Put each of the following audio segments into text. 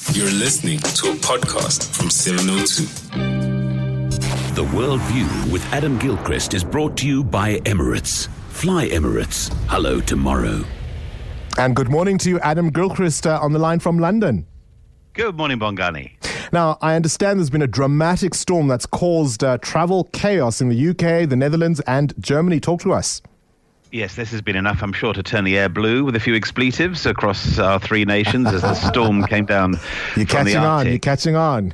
You're listening to a podcast from 702. The World View with Adam Gilchrist is brought to you by Emirates. Fly Emirates. Hello tomorrow. And good morning to you, Adam Gilchrist, on the line from London. Good morning, Bongani. Now, I understand there's been a dramatic storm that's caused travel chaos in the UK, the Netherlands and Germany. Talk to us. Yes, this has been enough, I'm sure, to turn the air blue with a few expletives across our three nations as the storm came down. You're catching on.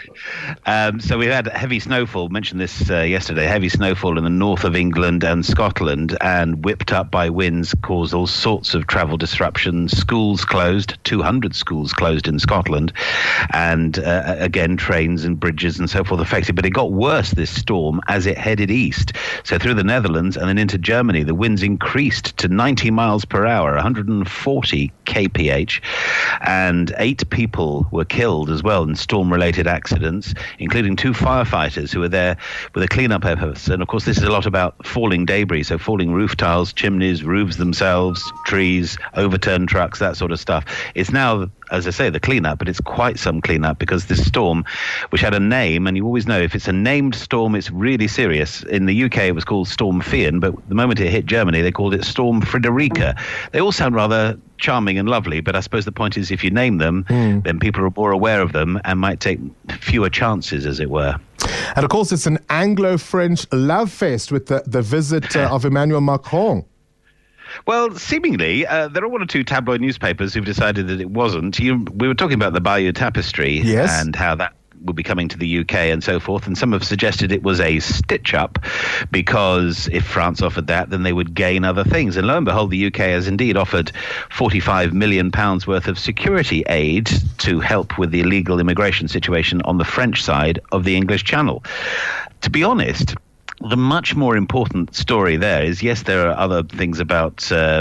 So we had heavy snowfall, mentioned this yesterday, heavy snowfall in the north of England and Scotland, and whipped up by winds caused all sorts of travel disruptions. Schools closed, 200 schools closed in Scotland, and again, trains and bridges and so forth affected. But it got worse, this storm, as it headed east. So through the Netherlands and then into Germany, the winds increased to 90 miles per hour, 140 kph, and 8 people were killed as well in storm-related accidents, including 2 firefighters who were there with a cleanup efforts. And of course, this is a lot about falling debris, so falling roof tiles, chimneys, roofs themselves, trees, overturned trucks, that sort of stuff. It's now, as I say, the cleanup, but it's quite some cleanup because this storm, which had a name, and you always know if it's a named storm, it's really serious. In the UK, it was called Storm Fian, but the moment it hit Germany, they called it Storm Friederike. They all sound rather charming and lovely, but I suppose the point is if you name them, then people are more aware of them and might take fewer chances, as it were. And of course, it's an Anglo-French love fest with the visit of Emmanuel Macron. Well, seemingly, there are one or two tabloid newspapers who've decided that it wasn't. We were talking about the Bayeux Tapestry and how that will be coming to the UK and so forth, and some have suggested it was a stitch-up because if France offered that, then they would gain other things. And lo and behold, the UK has indeed offered £45 million worth of security aid to help with the illegal immigration situation on the French side of the English Channel. To be honest, the much more important story there is, yes, there are other things about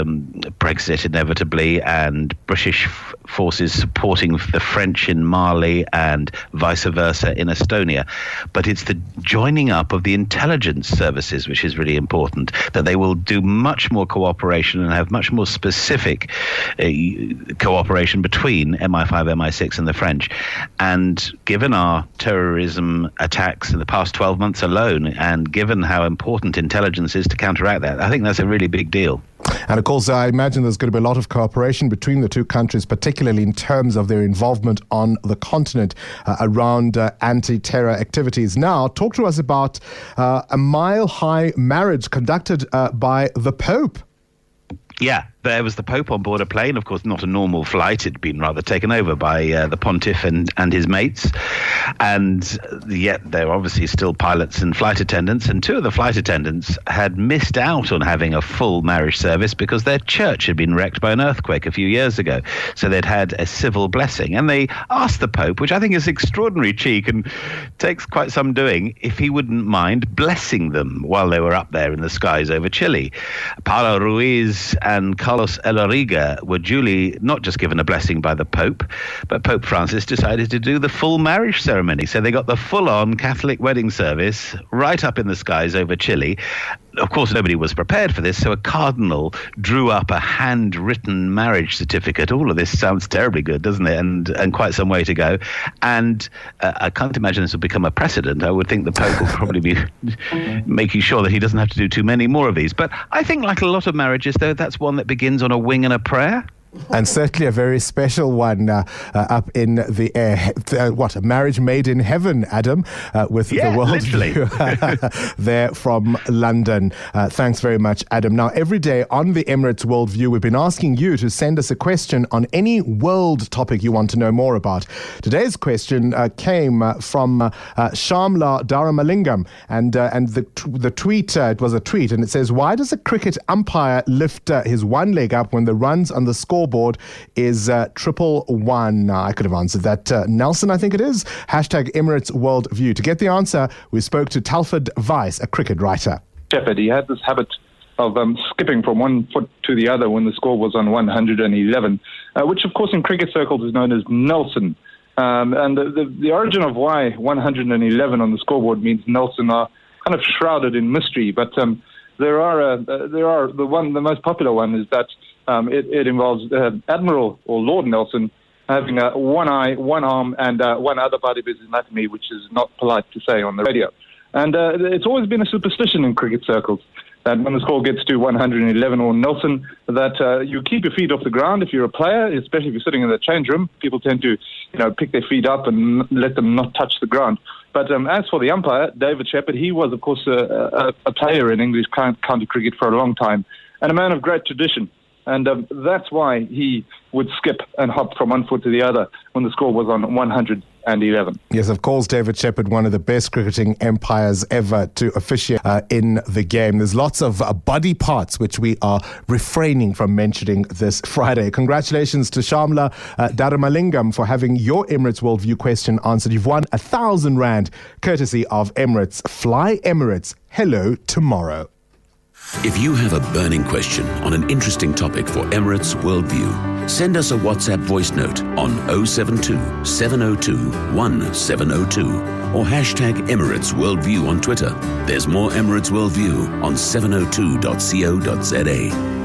Brexit inevitably and British forces supporting the French in Mali and vice versa in Estonia. But it's the joining up of the intelligence services, which is really important, that they will do much more cooperation and have much more specific cooperation between MI5, MI6 and the French. And given our terrorism attacks in the past 12 months alone, and given how important intelligence is to counteract that, I think that's a really big deal. And of course, I imagine there's going to be a lot of cooperation between the two countries, particularly in terms of their involvement on the continent around anti-terror activities. Now, talk to us about a mile-high marriage conducted by the Pope. Yeah, there was the Pope on board a plane. Of course, not a normal flight. It'd been rather taken over by the Pontiff and his mates. And yet there are obviously still pilots and flight attendants. And 2 of the flight attendants had missed out on having a full marriage service because their church had been wrecked by an earthquake a few years ago. So they'd had a civil blessing. And they asked the Pope, which I think is extraordinary cheek and takes quite some doing, if he wouldn't mind blessing them while they were up there in the skies over Chile. Paolo Ruiz and Carlos Eloriga were duly not just given a blessing by the Pope, but Pope Francis decided to do the full marriage ceremony. So they got the full-on Catholic wedding service right up in the skies over Chile. Of course, nobody was prepared for this, so a cardinal drew up a handwritten marriage certificate. All of this sounds terribly good, doesn't it? And quite some way to go. And I can't imagine this will become a precedent. I would think the Pope will probably be making sure that he doesn't have to do too many more of these. But I think, like a lot of marriages, though, that's one that begins on a wing and a prayer. And certainly a very special one up in the air. A marriage made in heaven, Adam, with the World View there from London. Thanks very much, Adam. Now, every day on the Emirates World View, we've been asking you to send us a question on any world topic you want to know more about. Today's question came from Shamla Daramalingam, and the tweet, it was a tweet, and it says, why does a cricket umpire lift his one leg up when the runs on the scoreboard is 111? I could have answered that. Nelson, I think it is. Hashtag Emirates World View. To get the answer, we spoke to Talford Weiss, a cricket writer. Shepherd, he had this habit of skipping from one foot to the other when the score was on 111, which of course in cricket circles is known as Nelson. And the origin of why 111 on the scoreboard means Nelson are kind of shrouded in mystery. But the most popular one is that it involves Admiral or Lord Nelson, having one eye, one arm, and one other body of his anatomy, which is not polite to say on the radio. And it's always been a superstition in cricket circles that when the score gets to 111 or Nelson, that you keep your feet off the ground if you're a player, especially if you're sitting in the change room. People tend to, pick their feet up and let them not touch the ground. But as for the umpire, David Shepherd, he was, of course, a player in English county cricket for a long time and a man of great tradition. And that's why he would skip and hop from one foot to the other when the score was on 111. Yes, of course, David Shepherd, one of the best cricketing umpires ever to officiate in the game. There's lots of body parts which we are refraining from mentioning this Friday. Congratulations to Shamla Daramalingam for having your Emirates Worldview question answered. You've won R1,000 courtesy of Emirates. Fly Emirates. Hello tomorrow. If you have a burning question on an interesting topic for Emirates Worldview, send us a WhatsApp voice note on 072 702 1702 or hashtag Emirates Worldview on Twitter. There's more Emirates Worldview on 702.co.za.